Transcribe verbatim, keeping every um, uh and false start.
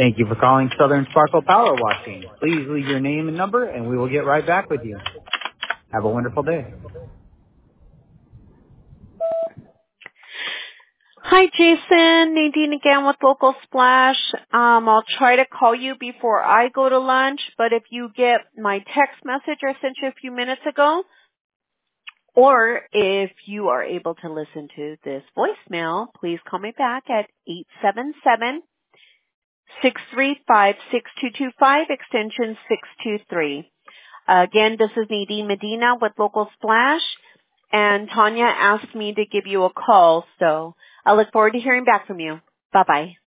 Thank you for calling Southern Sparkle Power Washing. Please leave your name and number, and we will get right back with you. Have a wonderful day. Hi, Jason. Nadine again with Local Splash. Um, I'll try to call you before I go to lunch, but if you get my text message I sent you a few minutes ago, or if you are able to listen to this voicemail, please call me back at eight seven seven, six three five, six two two five, extension six two three. Uh, again, this is Nadine Medina with Local Splash, and Tanya asked me to give you a call, so I look forward to hearing back from you. Bye-bye.